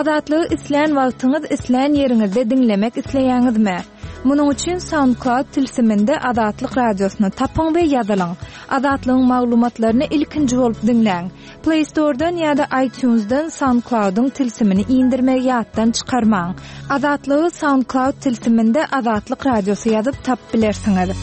Azatlygy isleýän wagtyňyz isleýän ýeriňizde dinlemek isleýäňizmi? Munuň üçin SoundCloud tilsiminde Azatlyk radiosyny tapaň we ýazylaň. Azatlygyň maglumatlaryny ilkinji bolup dinläň. Play Store'dan ýa-da iTunes'dan SoundCloud'un tilsimini indirmegi ýatdan çykarmaň. Azatlygy SoundCloud tilsiminde Azatlyk radiosy ýazyp tap bilersiňiz.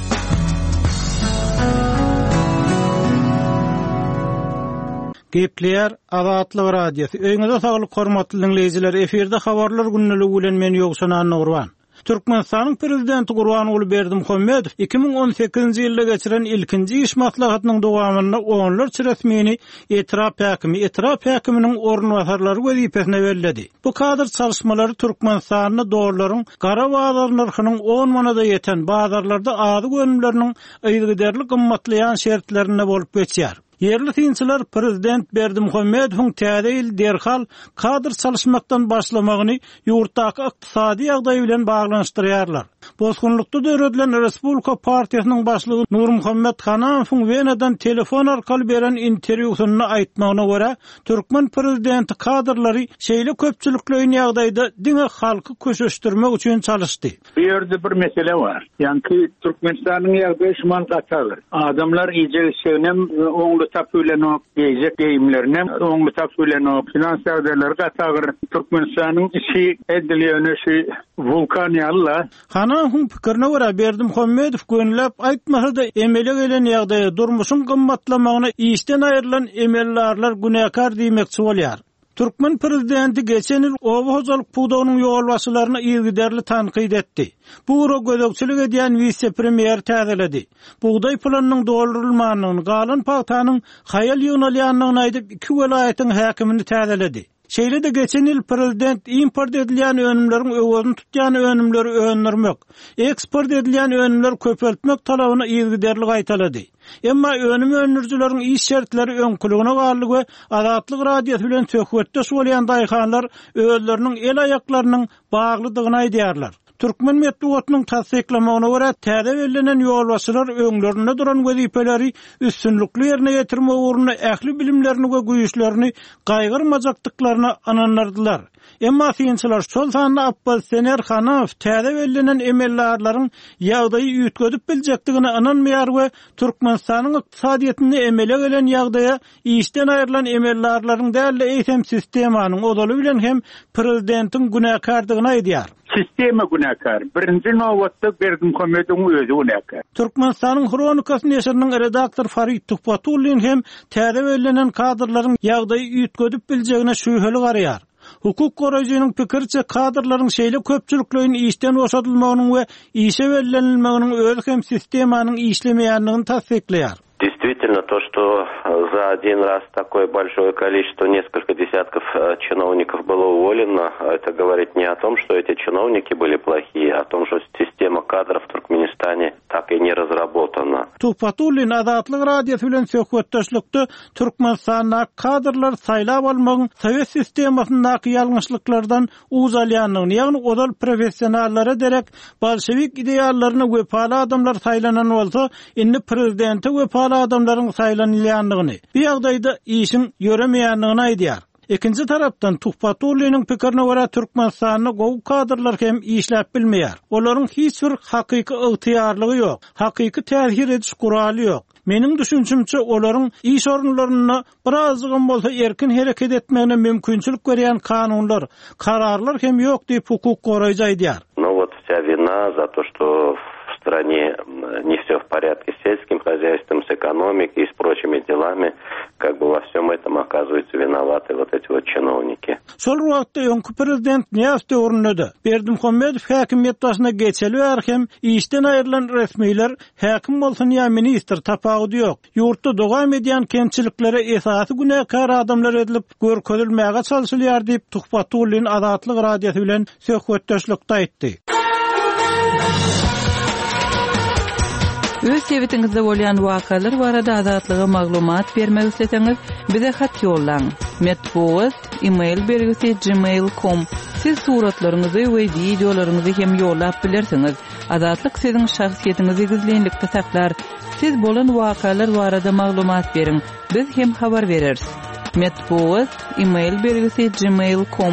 Gepler Azatlyk radiosu. Öňüňizde saglyk hormatly dinleýijiler, eferde habarlar günneligi bilen men Ýogsan Nurwan. Türkmenistanyň prezidenti Gurbanuly Berdimuhammedow 2018-nji ýylda geçiren ilkinji iş maslahatynyň dowamyna onlarça resmini etiraf häkiminiň ornwasarlary wezipesine berildi. Bu kadr çalışmalary Türkmenistanyň dolarlaryň gara bazar narhynyň 10 manada ýeten bazarlarda ady gönümleriniň ýygyderli gymmatlayan şertlerine bolup geçýär. Yerli tinçiler Prezident Berdimuhammedowyň täze ýyl derhal kadr çalışmaktan başlamagyny ýurtdaky ykdysady ýagdaý bilen baglanyşdyrýarlar. Bozgunlukda döredilen Respublika Partiýasynyň başlygy Nurmuhammed Hanafowyň Wenadan telefon arkaly beren interwýusyny aýtmagyna görä, Türkmen prezidenti kadrlary şeýle köpçülikleýän ýagdaýda diňe halky köşeşdirmek üçin çalışdy. Bu ýerde bir mesele bar. Ýani Türkmenistanyň ýagdaýy şumal gatary. Adamlar iýje şeýnem oňly tapylanok, geýjek geýimlerine oňly tapylanok, finansiýa ýagdaýlary gatary. Türkmenistanyň işi edilýäni şu vulkan ýalla. Hanafowyň pikirine görä Berdimuhammedow gönläp aýtmasada emele gelen ýagdaýy durmuşyň gymmatlamagyna işden aýrylan emellerler günäkar diýmekçi bolýar. Türkmen prezidenti geçen ýyl oba hojalyk puwdawynyň ýolbaşçylaryna ýygyderli tanqid etdi. Bu ura gözegçilik edýän vice-premier täzeledi. Buğday planynyň doldurulmagyny, galan paýtanyň haýal ýönelýänligini aýdyp 2 welaýatyň häkimini täzeledi. Şeýle de geçen ýyl prezident import edilýän önümleriň öwüni tutýan önümleri öňürmek, eksport edilýän önümleri köpeltmek talabyny ýygyderli gaýtalady. Emma önüm öňürjüleriň iş şertleri öňküligine garlyk we Azatlyk radiosy bilen söhbetdeş bolýan daýhanlar özleriniň el aýaklarynyň baglydygyny aýdýarlar. Türkmen medeniýetiniň tasdiklamagyna görä täze belenen ýolbaşçylar öňlerinde duran wezipeleri üstünlikli ýerine ýetirmek ugrunda ähli bilimlerini we güýçlerini gaýgyrmajakdyklaryna ananlardylar. Emma fiýinçiler şol sanda Abbas Sener Hanafow täze belenen emellerlaryň ýagdaýy ýetgedip biljekdigine ananmaýar we Türkmenistanyň ykdysadyetini emele gelen ýagdaýa işden aýrylan emellerlaryň däli eýsem sistemanyň odaly bilen hem prezidentiň günäkardygyny aýdýar. Sistema günäkar. Birinji nowatda Berdimuhammedowyň özü günäkar. Türkmenistanyň Kronikasy neşriniň redaktor Farid Tuhpatullin hem täze belenen kadrlaryň ýagdaýy ýetgedip biljegine şüýheli garýar. Hukuk goraýjynyň pikirçe kadrlaryň şeýle köpçülikleýän işden boşadylmagynyň we işe berilmeginiň özü hem sistemanyň işlemeýänligini tasdikleýär. Действительно, то, что за один раз такое большое количество, несколько десятков чиновников было уволено, это говорит не о том, что эти чиновники были плохие, а о том, что система кадров в Туркменистане так и не разработана. Tuhpatullin Azatlyk radiosy bilen söhbetdeşlikde Türkmenistanda kadrlar saýlap almagyň Sowet sistemasyndaky ýalňyşlyklardan uzalýanlygyny, ýagny odal professionallary derek bolşewik ideallaryny wepaly adamlar saýlanan bolsa, indi prezidenti wepaly adamlaryň saýlanylýanlygyny, bu ýagdaýda işin ýöremeýänligini aýdýar. Ikinci tarapdan Tuhpatullynyň pikirine görä Türkmenistanyň gowy kadrlar hem işläp bilmeýär. Olaryň hiç bir hakyky ygtyýarlygy ýok, hakyky täsir ediş guraly ýok. Meniň düşünçimçe olaryň iş orunlaryna birazgyn bolsa erkin hereket etmegine mümkinçilik berýän kanunlar, kararlar hem ýok diýip hukuk goraýjy aýdýar. Ну вот вся вина за то, что в стране не все в порядке с сельским хозяйством, с экономикой и с прочими делами, как бы во всем этом оказываются виноваты вот эти вот чиновники. Şol wagtda öňkü prezident näçe döwründe Berdimuhammedow häkimiýet başyna geçeli bar hem işden aýrylan resmiler häkim bolsun ýa minister tapagy ýok. Ýurtda dowam edýän kemçiliklere esasy günäkar adamlar edilip görkezilmäge çalşylýar diýip Tuhpatullin Azatlyk radiosy bilen söhbetdeşlikde aýtdy. Öz sebitingizde bolýan wakalar barada azatlyga maglumat bermek isleseňiz, bize hat ýollaň. Metbuat email@gmail.com. Siz suratlaryňyzy we videolaryňyzy hem ýollap bilersiňiz. Azatlyk siziň şahsiýetiňizi gizlenlikde saklar. Siz bolan wakalar barada maglumat beriň. Biz hem habar bereriz. Metbuat email bergisi gmail.com.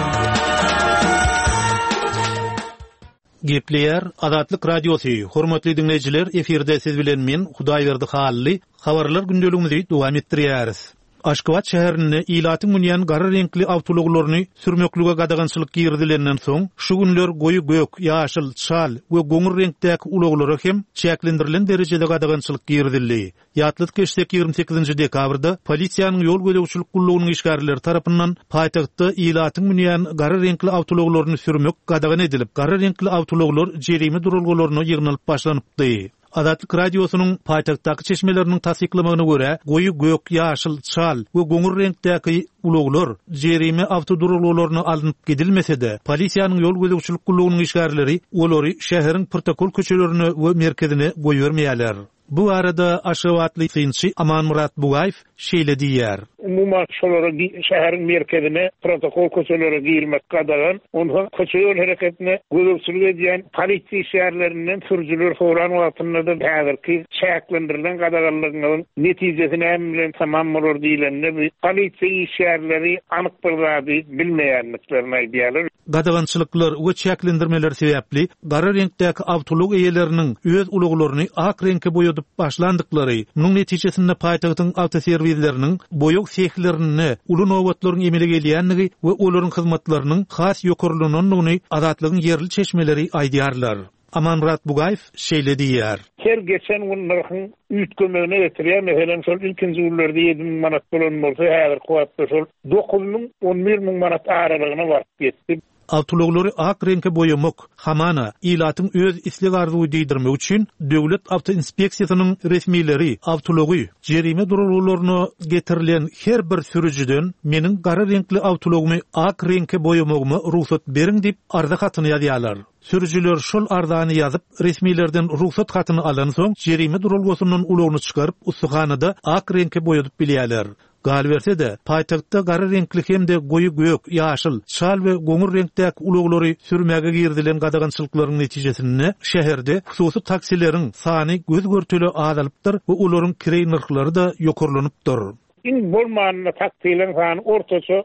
Gepleyer Adatlyk Radiosu. Hormatly dinleyijiler, efirde siz bilen men Hudaýberdi Hally. Habarlar gündeligimizi dowam etdirýäris. Aşgabat şäherinde ilatyň münýän gary renkli awtologlaryny sürmeklige gadagançylyk girdilenden soň şu günler goýy gök, ýaşyl, çal we goňur renkdäki uloglary hem çäklendirilen derejede gadagançylyk girdildi. Ýatlyk geçsek 28 dekabrda polisiýanyň ýol gödäwçilik gullugynyň işgärleri tarapyndan paýtagtda ilatyň münýän gary renkli awtologlaryny sürmek gadagan edilip, gary renkli awtologlar jerime durulgalaryna ýygnalyp başlanypdy. Adatlyk Radiosynyň paýtagtdaky çeşmeleriniň tasdiklamagyna görä, goýy gök, ýaşyl, çal we goňur renkdäki uloglar jerime awtodurulgalaryna alınıp gidilmese-de, polisiýanyň ýol gödäwçilik gullugynyň işgärleri olary şäheriň protokol köçelerini we merkezine goýbermeýärler. Bu arada Aşgabatly synçy Aman Murat Bugaýew şeýle diýär. Umuma şolara şäheriň merkezine protokol köçeleri girilmek gadagan, onda köçe ýol hereketine gödäwçilik edýän polisiýa şäherlerinden sürüjüler soran wagtynda da häzirki çäklendirilen gadaganlygynyň netijesini bilen tamam bolar diýilende bu polisiýa şäherleri anyk bir zady bilmeýänliklerini aýdýarlar. Gadagançylyklar we çäklendirmeler sebäpli gary renkdäki awtolog eýeleriniň öz uluglaryny ak renkge boýadyp başlandyklary, munyň netijesinde paýtagtyň awtoserwisleriniň boýok sehlerini, uly nowatlaryň emele gelýänligi we olaryň hyzmatlarynyň has ýokurlygyny adatlygyň yerli çeşmeleri aýdýarlar. Aman Murat Bugaýew şeýle diýär. Her geçen günleriň üýtgemegine getirýär. Meselem şol ilkinji ýylllarda 7.000 manat bolan bolsa, häzir kuwatda şol 9.000 11.000 manat aralygyna barıp getdi. Awtologlary ak renkge boýamak hamana ilatyň öz isleg arzuwy diýdirmek üçin döwlet awto inspeksiýasynyň resmileri awtology jerime durulgalaryna getirilen her bir sürüjüden meniň gary renkli awtologymy ak renkge boýamagyma ruhsat beriň diýip arza hatyny ýazýarlar. Sürüjüler şol arzany ýazyp resmilerden ruhsat hatyny alan soň jerime durulgasynyň ulogyny çykaryp ustuhanada ak renkge boýadyp bilýärler. Gal berse de paýtagtda gary renkli hemde goýy gök, ýaşyl, çal we goňur renkdäki uloglary sürmäge girdilen gadagançylyklaryň netijesinde şäherde hususy taksileriň sany göz görtüli azalypdyr we olaryň kirey narhlary da ýokurlanypdyr. İn bolmanyna taktilen sany ortaça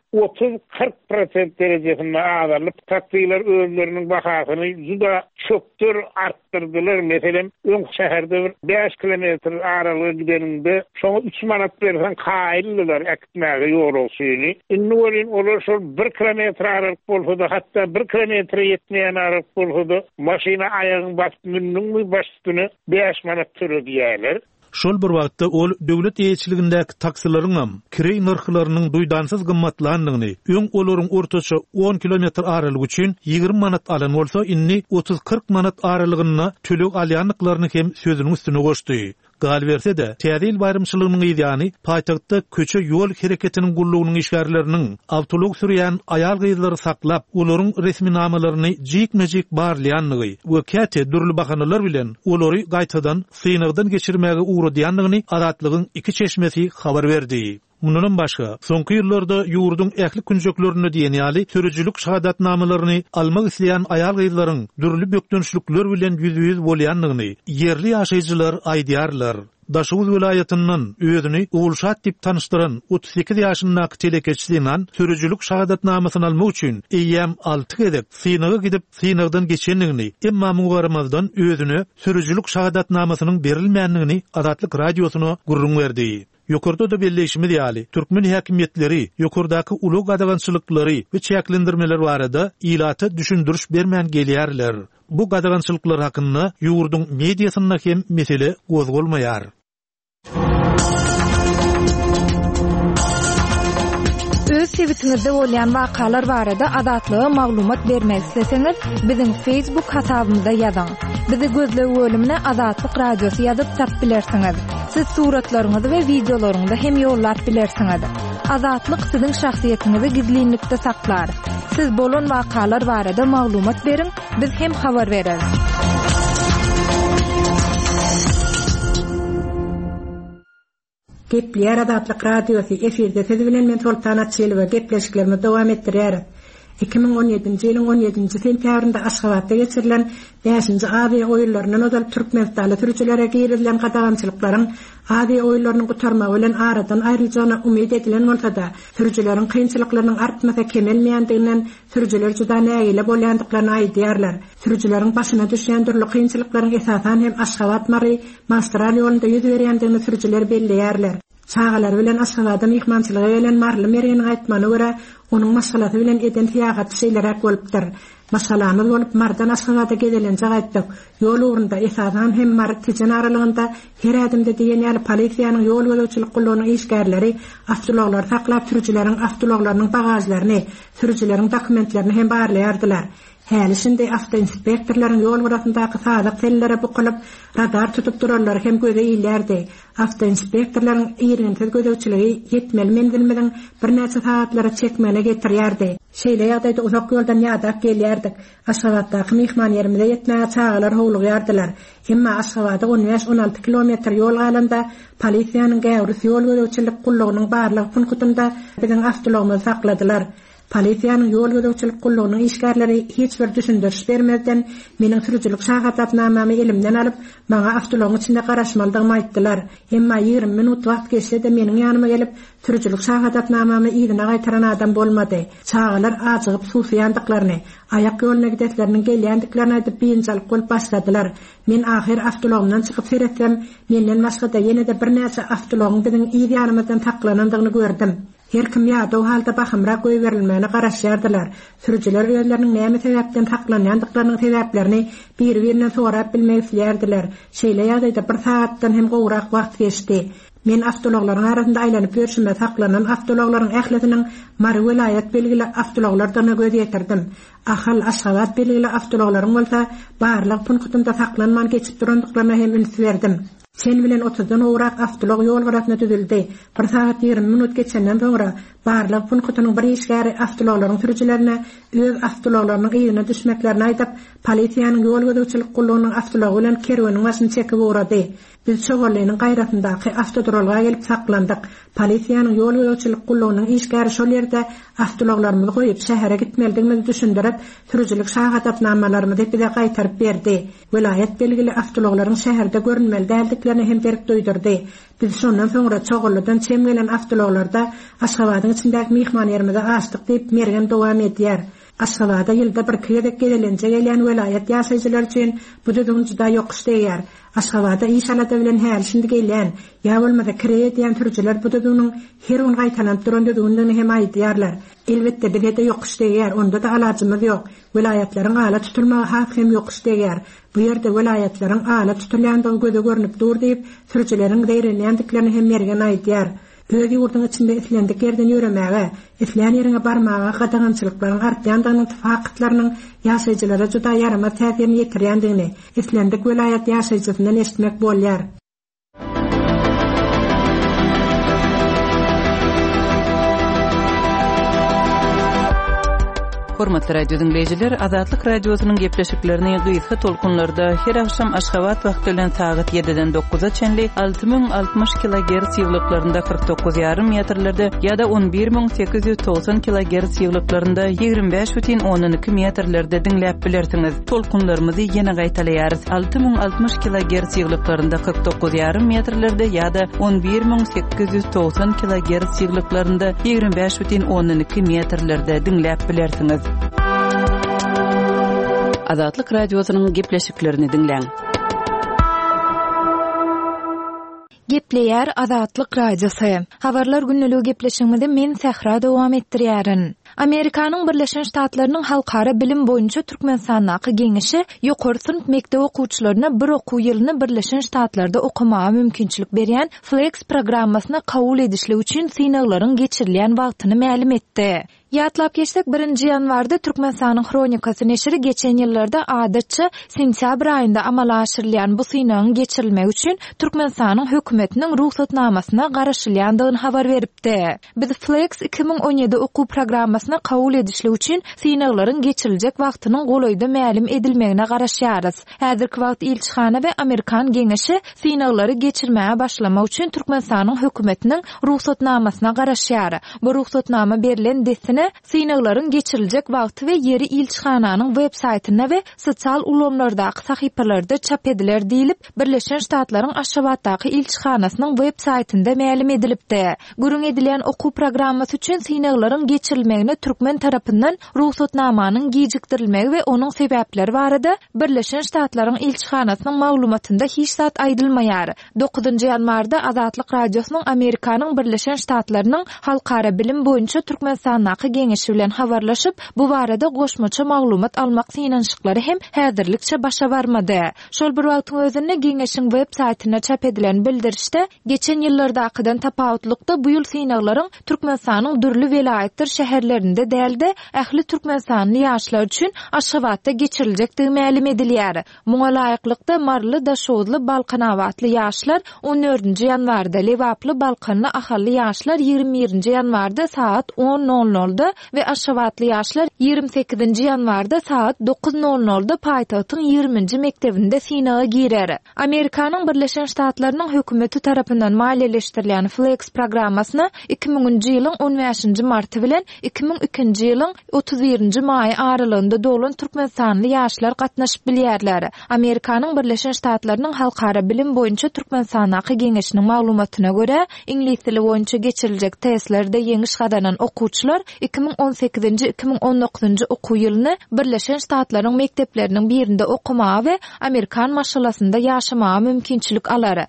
30-40% derejesinde azalyp, taktiler özleriniň bahasyny juda çöktür artdyrdylar. Meselem öň şäherde 5 kilometr aralyga gideninde şoňa 3 manat bersen kaýyldylar ekmäge ýoluşyny. Innurin olar şol 1 kilometr aralyk bolsa da, hatda 1 kilometr ýetmeýän aralyk bolsa da maşyna aýagyny basyp münniň başyny 5 manat türedýärler. Şol bir wagtda ol döwlet ýeçiligindäki taksilaryň kirey narhlarynyň duýdansyz gymmatlandygyny, öň olaryň ortaça 10 kilometr aralyk üçin 20 manat alan bolsa, inni 30-40 manat aralygyna tölek alýanlyklaryny hem sözüniň üstüne goşdy. Gal berse de, täzil bayrymçylygynyň ýa-ni paýtagtda köçe ýol hereketiniň gullugynyň işgärleriniň awtolog sürýän aýal gyzlary saklap, olaryň resmi namalaryny jik-mejik barlaýanlygy we käte dürli bahanalar bilen olary gaýtadan synagdan geçirmäge uğradýanlygyny adatlygyň iki çeşmesi habar berdi. Mundan başga, soňky ýyllarda ýurdun ähli künjeklerini diýen ýaly sürüjülük şahadatnamalaryny almak isleýän aýal gyzlaryň dürli bökdönüşlikler bilen ýüz bolýanlygyny yerli ýaşaýjylar aýdýarlar. Daşoğuz vilayatynyň özüni Ugulşat diýip tanışdyran 38 ýaşyndaky telekeçliğinden sürüjülük şahadatnamasyny almak üçin eýýäm 6 gedip synaga gidip synagdan geçenligini, emma mugaramazdan özüne sürüjülük şahadatnamasynyň berilmänligini Adatlyk Radiosyna gurrun berdi. Ýokurda da belleşimi diýali, türkmen häkimetleri ýokurdaky ulug gadagançylyklary we çäklendirmeler barada ilata düşündürüş bermän gelýärler. Bu gadagançylyklar hakynda ýurdun mediasyna hem mesele gozgolmaýar. Öz sebitiňizde bolýan wakalar barada adatlyga maglumat bermek isteseňiz, biziň Facebook hasabymyzda ýazyň. Bizi gözlegi bölümine Adatlyk Radiosy ýazyp tap bilersiňiz. Siz suratlaryňyzy we videolaryňyzy hem ýollap bilersiňiz. Adatlyk siziň şahsiýetiniňizi gizlinlikde saklar. Siz bolan wakalar barada maglumat beriň, biz hem habar bereriz. Gepleýär Adatlyk Radiosi efirde siz bilen men Sultan Atçylyk gepleşiklerimi dowam etdirýär. 2017-nji ýylyň 17-nji sentýabrynda Aşgabatda geçirilen 5-nji AD oýunlarynyň özel Türkmenistanda türkçelere giýerilen gadagamçylyklaryň AD oýunlarynyň gutarmagy bilen aradan aýrylyjyna umyt edilen bolsa-da, türkçeleriň kynçylyklarynyň artmasa kemelmeýändiginden türkçeler juda nägile bolýandyklaryny aýdýarlar. Türkçeleriň başyna düşýän türlü kynçylyklaryň esasan hem Aşgabat mary magistral ýolunda ýüz berýändigini türkçeler belleýärler. Çağalar bilen Aşgabatda mehmançylygy bilen marly merýän aýtmany görä, onuň masalasy bilen eden tiýagat şeýlerek bolupdyr. Masalany bolup mardan Aşgabatda gedilenje aýtdyk. Ýol urunda esasan hem mar tijen aralygynda her adymda diýen ýaly polisiýanyň ýol gözegçilik gullarynyň işgärleri avtologlar saklap türkçeleriň avtologlarynyň bagajlaryny, türkçeleriň dokumentlerini hem barlaýardylar. Hälisinde avtoinspektorlaryň ýol gyrasyndaky sadak tellere bukylyp radar tutup durarlar hem göze iýlerdi. Avtoinspektorlaryň ýerinde gözegçiligi ýetmeli mendilmeden bir näçe saatlara çekmene getirýärdi. Şeýle ýagdaýda uzak ýoldan ýadak gelýärdik. Aşgabatdaky mehman ýerimizde ýetmäge çağalar howlugyardylar. Emma Aşgabatda 15-16 kilometr ýol galanda polisiýanyň gäwrisi ýol gözegçilik gullagynyň barlyk punktunda biziň avtologymyzy sakladylar. Polisiýanyň ýol gözegçilik gullagynyň işgärleri hiç bir düşündiriş bermezden meniň türkçelik şahadatnamamy elimden alyp maňa avtologyň içinde garaşmaldygymy aýtdylar. Emma 20 minut wagt geçse-de meniň ýanyma gelip türkçelik şahadatnamamy ýygyna gaýtaran adam bolmady. Çağalar açygyp suwyandyklaryny, ayak ýoluna gidetleriniň gelýändiklaryny aýdyp biňçilik bolup başladylar. Men ahir avtologymdan çykyp seretsem, menden başga da ýene-de bir näçe avtologyň biziň ýanymyzdan taklanandygyny gördüm. Her kim ýa-da o halda bahymrak goý berilmegini garaşýardylar. Sürücüler özleriniň näme sebäpden taklanýandyklarynyň sebäplerini bir-birinden sorap bilmek isleýärdiler. Şeýle ýagdaýda bir saatdan hem gowrak wagt geçdi. Men avtologlaryň arasynda aýlanyp ýörşünde taklanan avtologlaryň ähletiniň Mary welaýat belgili avtologlardan göz ýetirdim. Ahal Aşgabat belgili avtologlaryň bolsa barlyk punktunda taklanman geçip durandyklaryna hem üns berdim. Sen bilen 30-dan owrak avtolog ýol garasyna düzüldi. 1 saat 20 minut geçenden soňra barlyk punktanyň bir işgäri avtologlaryň sürüjilerine öz avtologlarynyň ýygyna düşmeklerini aýdyp, polisiýanyň ýol gözegçilik gullagynyň avtology bilen kerweniň başyny çekip urady. Biz şogarlynyň gaýratyndaky avtodrolga gelip saklandyk. Polisiýanyň ýol gözegçilik gullagynyň işgäri şol ýerde avtologlarymyzy goýup şähere gitmeligimizi düşündirip, sürüjilik şahadatnamalary bize gaýtaryp berdi. Welaýat belgili avtologlaryň şäherde görünmeli däldiklerini hem derk doýdurdy. Biz şondan soňra Çogurlydan çem gelen avtologlarda Aşgabatyň içindäki mehman ýerimize açdyk diýip mergen dowam edýär. Aşgabatda ýylda bir kýedek gelelenje gelýän welaýat ýaşaýjylar üçin bu düdüň juda ýokuşy diýär. Aşgabatda iş alata bilen hälisinde gelýän, ýa bolmasa kireye diýen türkçeler bu düdüňiň her gün gaýtalanıp duran düdüňinden hem aýdýarlar. Elbetde bizde ýokuşy diýär, onda da alajymyz ýok. Welaýatlaryň ala tutulmagy hak hem ýokuşy diýär. Bu ýerde welaýatlaryň ala tutulýandygy göze görünüp dur diýip türkçeleriň beýrenýändiklerini hem mergen aýdýar. Öz ýurduň içinde islendik ýerden ýöremäge, islen ýerine barmaga gadagamçylyklaryň artýandygyny fakatlarynyň ýaşaýjylara juda ýarama täsirini ýetirýändigini islendik welaýat ýaşaýjysyndan eşitmek bolýar. Hormatly radio dinleyijiler, Azatlyk radiosynyň gepleşiklerini gysga tolkunlarda her akşam Aşgabat wagty bilen saat 7-den 9-a çenli 6060 kHz ýyglyklarynda 49,5 metrlerde ýa-da 11890 kHz ýyglyklarynda 25,12 metrlerde dinläp bilersiňiz. Tolkunlarymyzy ýene gaýtalarys. 6060 kHz ýyglyklarynda 49,5 metrlerde ýa-da 11890 kHz ýyglyklarynda 25,12 metrlerde dinläp bilersiňiz. Azatlyk radiosynyň gepleşiklerini dinleň. Gepleýär Azatlyk radiosy. Habarlar günnälik gepleşigimizde men Sähra dowam etdirýärin. Amerikanyň Birleşen Ştatlarynyň halkara bilim boýunça Türkmenistanaky geňişi ýokary synp mekdep okuwçylaryna bir okuw ýylyny Birleşen Ştatlarda okumaga mümkinçilik berýän Flex programmasyna kabul edişli üçin synaglaryň geçirilýän wagtyny ma'lum etdi. Ýatlap geçsek 1 ýanwarda Türkmenistanyň Kronikasy neşri geçen ýyllarda adatça sentyabr aýynda amala aşyrylýan bu synagyň geçirilmegi üçin Türkmenistanyň hökümetiniň ruhsatnamasyna garaşylýandygyny habar beripdi. Biz Flex 2017 okuw programmasy turkmenstanamasına kabul edişli üçin synaglaryň geçiriljek wagtynyň golaýda mälim edilmegine garaşýarys. Häzirki wagt ilçihana we Amerikan geňeşi synaglary geçirmäge başlamak üçin Türkmenistanyň hökümetiniň ruhsatnamasyna garaşýar. Bu ruhsatnama berilen desine synaglaryň geçiriljek wagty we yeri ilçihananyň web saýtyna we sosial ulamlardaky sahypalarda çap ediler diýilip, Birleşen Ştatlaryň Aşgabatdaky ilçihanasynyň web saýtynda mälim edilipdi. Gürüň edilen oku programmasy üçin synaglaryň geçirilmegine türkmen tarapyndan ruhsatnamanyň gijikdirilmegi we onuň sebäpleri barada Birleşen Ştatlaryň ilçihanasynyň maglumatynda hiç zat aýdylmaýar. 9-njy ýanwarda Azatlyk radiosynyň Amerikanyň Birleşen Ştatlarynyň halkara bilim boýunça Türkmenistandaky geňeşi bilen habarlaşyp, bu barada goşmaça maglumat almak synanşyklary hem häzirlikçe başa barmady. Şol bir wagtyň özünde geňeşiň web saýtyna çap edilen bildirişde geçen ýyllardakydan tapawutlykda bu ýyl synaglaryň Türkmenistanyň dürli welaýetler şäherlerinde dälde ähli Türkmenistanly ýaşlar üçin Aşgabatda geçiriljekdigi mälim edilýär. Muňa laýyklykda Marly, Daşowly, Balkanawatly ýaşlar 14-nji ýanwarda, Lewaply, Balkanly, Ahally ýaşlar 21-nji ýanwarda saat 10:00-da we Aşgabatly ýaşlar 28-nji ýanwarda saat 9:00-da paýtagtyň 20-nji mektebinde synaga girer. Amerikanyň Birleşen Ştatlarynyň hökümeti tarapyndan maliýeleşdirilen Flex programmasyna 2000-nji ýylyň 15-nji marty bilen 2002-nji ýylyň 31-nji maý aralygynda dolan Türkmenistanly ýaşlar gatnaşyp bilýärler. Amerikanyň Birleşen Ştatlarynyň halkara bilim boýunça Türkmenistandaky geňeşiniň maglumatyna görä, ingliz dili boýunça geçiriljek testlerde ýeňiş gadanan okuwçylar 2018-2019-njy okuw ýylyny Birleşen Ştatlaryň mektepleriniň birinde okumagy we Amerikan maşgalasynda ýaşamagy mümkinçilik alar.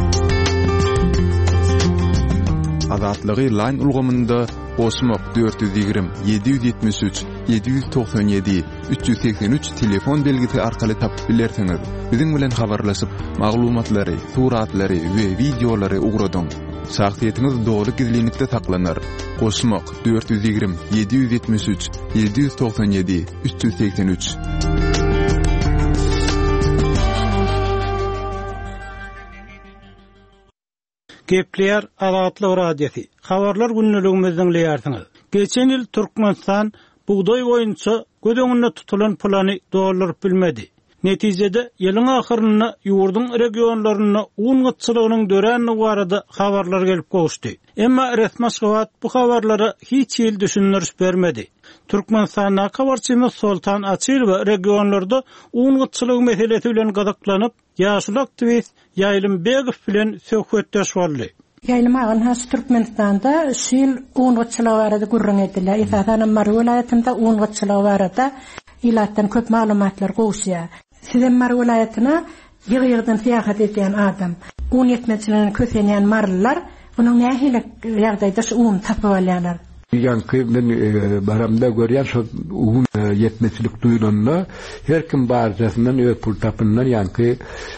Azatlygy line ulgamynda Osmok 420 773 797 383 telefon belgisi arkaly tapyp bilersiňiz. Biziň bilen habarlaşyp maglumatlary, suratlary we videolary ugradyň. Şahsiýetiniz dogry gizlilikde saklanar. Osmok 420 773 797 383. Gepler Azatlyk radiosu. Habarlar günneligimizden leýärsiňiz. Geçen ýyl Türkmenistan buğday boýunça gödeňinde tutulan plany dolaryp bilmedi. Netijede ýylyň ahyryna ýurdun regionlaryna un gytçylygynyň dörenli barada habarlar gelip goşdy. Emma resmi Aşgabat bu habarlara hiç ýyl düşündiriş bermedi. Türkmenistanyň habarçysy Sultan Açyr we regionlarda un gytçylygy meselesi bilen gadaklanyp ýaşly aktivist Ýaýlym Begow bilen söhbetdeş boldy. Ýaýlym agan has Türkmenistanda şyl un gytçylygy barada gurrun ediler. Ýa-da Mary welaýatynda un gytçylygy barada ilatdan köp maglumatlar goşýar. Sizin Mary welaýatyna ýygy-ýygydan seýahat edýän adam, un ýetmezçiligini kösenýän marlylar bunyň nähili ýagdaýda şu un tapyp alýarlar. Yankı ben baramda görýän şu un yetmezçilik duýulanda her kim barjasyndan öz pul tapyndan yankı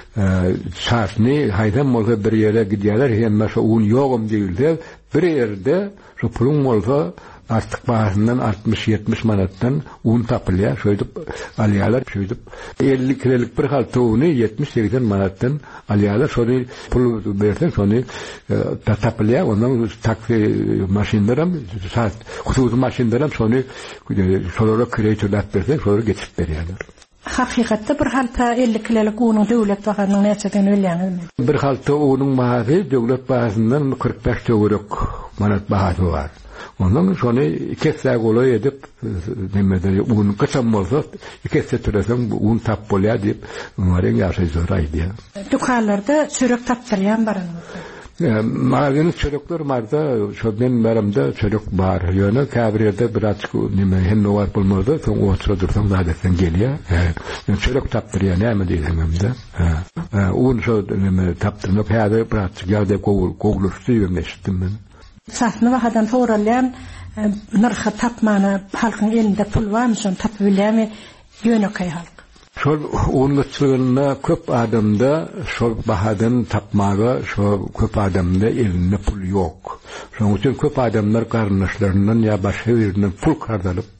şartny haýdan bolsa bir ýere gidýärler, hem şu un ýogum diýildi. Bir ýerde şu pulun bolsa artık bahasından 60-70 manattan un tapılıyor. Şöyle alıyorlar. Şöyle 50 kilolik bir halta unu 70-80 manattan alıyorlar. Şöyle pul versen sonra tapılıyor. Ondan taksi maşinlerim saat hususi maşinlerim sonra kreatörler versen sonra geçip veriyorlar. Hakikatte bir halta 50 kilolik unun döwlet bahasyndan näçeden ölýän? Bir halta unun bahasy döwlet bahasyndan 45 manat bahasy var. Ondan sonra kesse golay edip demede un kaçam bolsa kesse türesem un tap bolýar dip onların ýaşaýjyraýdy. Dukanlarda çörek tapdyrýan barany. Magany çörekler marda şu ben baramda çörek bar. Ýöne käbirde biraz nime hem nowar bolmady, soň otura dursam zaten gelýär. Çörek tapdyrýan näme diýeňimde. Un şu nime tapdyrmak häzir biraz geldi gowlurdy ýöneşdim men. Sahne vahadan toralyan narxa tapmana halkın elinde pul varmışın tapıbilemi yönökay halk. Şol onlutçuluğuna köp adamda şol bahadan tapmaga şol köp adamda elinde pul yok. Şoň üçin köp adamlar garnaşlarından ya başga birinden pul kardalyp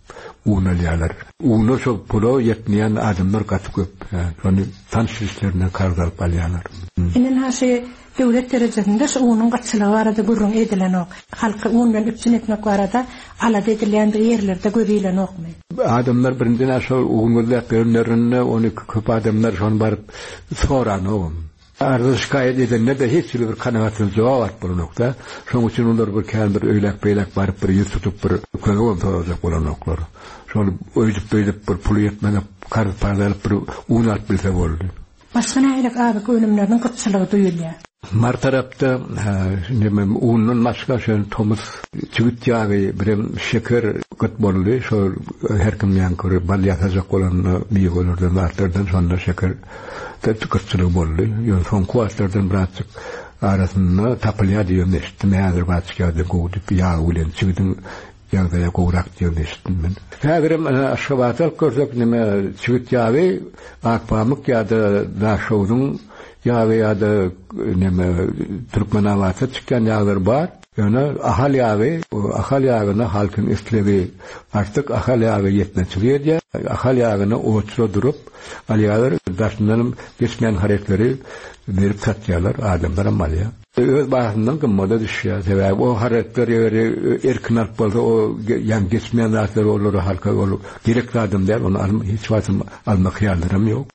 uğunalyalar. Uğunu çok pulu yetmeyen adamlar katı köp. Onu tanışışlarına kardalıp alyalar. İnin haşi devlet derecesinde şu uğunun kaçılığı arada gurrun edilen ok. Halkı uğundan üpsün etmek arada alada edilen yerlerde görülen ok mu? Adamlar birinden aşağı uğunlarla görünlerine onu köp adamlar şu an barıp soran oğun. Arada şikayet edenler de hiç bir kanaatın cevabı var bu nokta. Şunun için onlar bir kendi bir öylek barıp bir yüz tutup bir köye olacak olan oklar. Şöyle öydüp bir pulu yetmeden karıp pardalıp bir uğun alıp bilse oldu. Başka neylik abi ölümlerinin kıtçılığı duyuluyor. Mar tarafta uğunun başka Thomas çivit yağı bir şeker kıt boldu. Şöyle her kim yankırı bal yatacak olan bir olurdan artardan sonra şeker kıtçılığı boldu. Yon son kuatlardan birazcık arasında tapılya diyor işte. Meğer bazı kağıda koyup yağı ulen çivitin yağdaya koyurak diyor işte. Heverim aşağıda gördük çivit yağı akpamık ya da daşoğunun ya da Türkmen avatı çıkan yağlar var. Yani ahal yağına halkın istevi artık ahal yağı yetmezliyor diye ahal yağına oçra durup alyalar daşından geçmeyen hareketleri verip satıyorlar adamlar amalya. Öz bağından kımada düşüyor. Sebep o hareketleri erkin alıp oldu o yani geçmeyen hareketleri olur halka olur. Gerekli adam der onu hiç vasım almak yerlerim yok.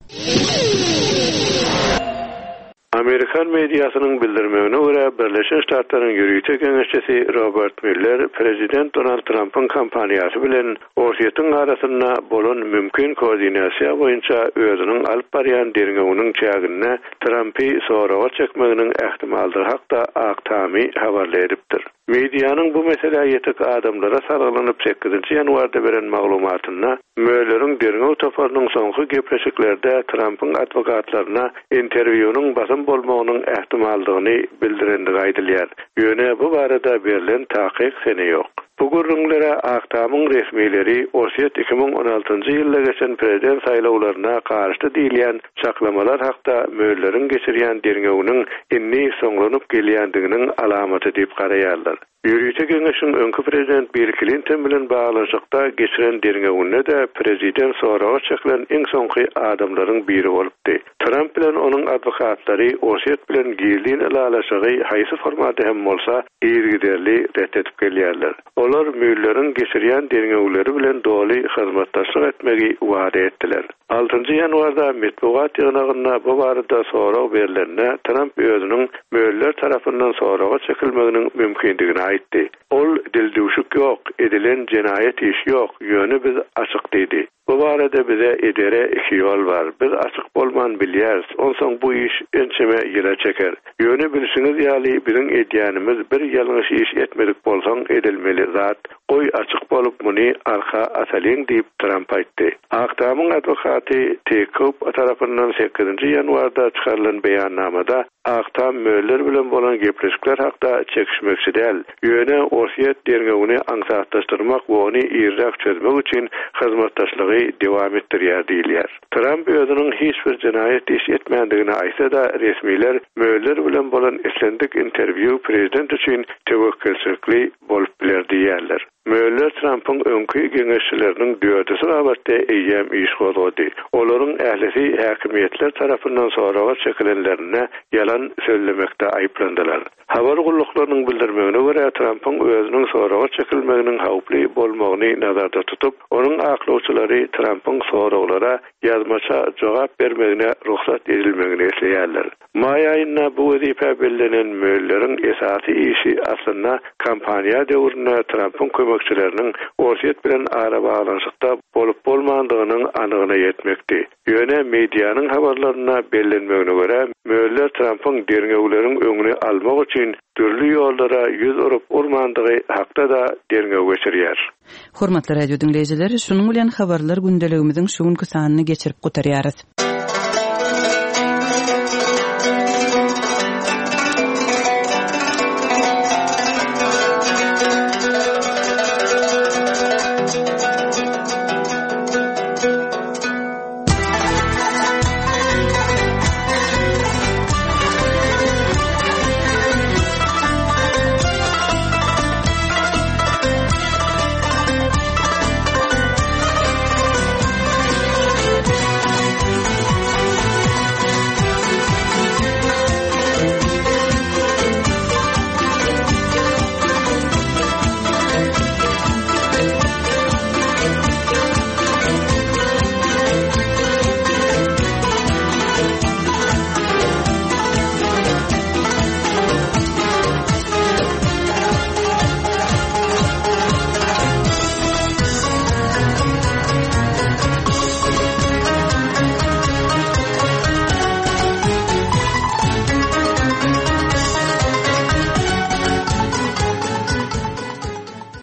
Amerikan medyasının bildirmegine göre Birleşik Ştatların Ýürüýte Geňeşçisi Robert Mueller Prezident Donald Trump'ın kampaniyasy bilen ortaýytyň arasynda bolan mümkin koordinasiýa boýunça özüniň alyp barýan derňeginiň çägine Trumpy soraga çekmeginiň ähtimaldygy hakda Aktamy habarly edipdir. Mediýanyň bu mesele ýetek adamlara sargylanyp 8-nji ýanwarda beren maglumatyna Mueller'in derňew toparynyň soňky gepleşiklerde Trump'ın adwokatlaryna interwýunyň basym bolmagynyň ähtimaldygyny bildirendigi aýdylýar. Ýöne bu barada berilen takyk sene ýok. Bu gurrunlara Aktamyň resmileri Orset 2016-njy ýylda geçen prezident saýlawlaryna garşy diýilýän çaklamalar hakda Mueller'in geçirýän derňeginiň inni soňlanyp gelýändiginiň alamaty diýip garaýarlar. Ýürüýte Geňeşiň öňkü prezident Bill Clinton bilen baglanşykda geçiren derňeginde de prezident soraga çekilen iň soňky adamlaryň biri bolupdy. Trump bilen onuň adwokatlary Orset bilen girdiň alalaşygy haýsy formatda hem bolsa ýergiderli ret edip gelýärler. Olar Mueller'in geçirýän derňegleri bilen doly hyzmatdaşlyk etmegi wada etdiler. 6-njy ýanwarda metbuat ýygynyna bu barada sorag berilende Trump özüniň Mueller tarapyndan soraga çekilmeginiň mümkindigini aýtdy. Ol dildüşük ýok, edilen jenaýet iş ýok, ýöne biz açyk diýdi. Bu barada bize edere iki yol var. Biz açık bolman bilýäris. Onsoň bu iş ençeme ýere çeker. Ýöne bilişiňiz ýaly biziň edýänimiz bir ýalňyş iş etmedik bolsaň edilmeli zat. Goý açyk bolup muny arka asalyň diýip Trump aýtdy. Aktamyň adwokaty Tekop tarapyndan 8-nji ýanwarda çykarylan beýannamada Aktam Mueller bilen bolan gepleşikler hakda çekişmekçi däl. Ýöne Orset derňegini aňsatlaşdyrmak we ony ýerräk çözmek üçin hyzmatdaşlygy dewam etdirýär diýilýär. Trump özüniň hiç bir jenaýet iş etmändigini aýtsa da resmiler Mueller bilen bolan eslendik interwýu prezident üçin tewekkülçilikli bolup biler diýerler. Mueller Trump'ın öňkü geňeşçileriniň dördüsi rabatda eýem iş boldy. Olaryň ählisi häkimetler tarapyndan soraga çekilenlerine yalan söylemekde aýplandylar. Habar gulluklarynyň bildirmegine görä Trump'ın özüniň soraga çekilmeginiň hawply bolmagyny nazarda tutup, onuň aklawçylary Trump'ın soraglara ýazmaça jogap bermegine ruhsat edilmegini isleýärler. May aýynda bu wezipe belirlenen Mueller'in esasy işi aslında kampaniýa döwründe Trump'ın kömekçileriniň Orset bilen ara baglanşykda bolup bolmandygynyň anygyna ýetmekdi. Ýöne mediýanyň habarlaryna belirlenmegine görä Mueller Trump'ın derňegleriň öňüne almak üçin türlü ýollara ýüz urup urmandygy hakda da derňeg geçirýär. Hormatly radio dinleýijiler, şunuň bilen habarlar gündeligimiziň şu günkü sanyny geçirip gutarýarys.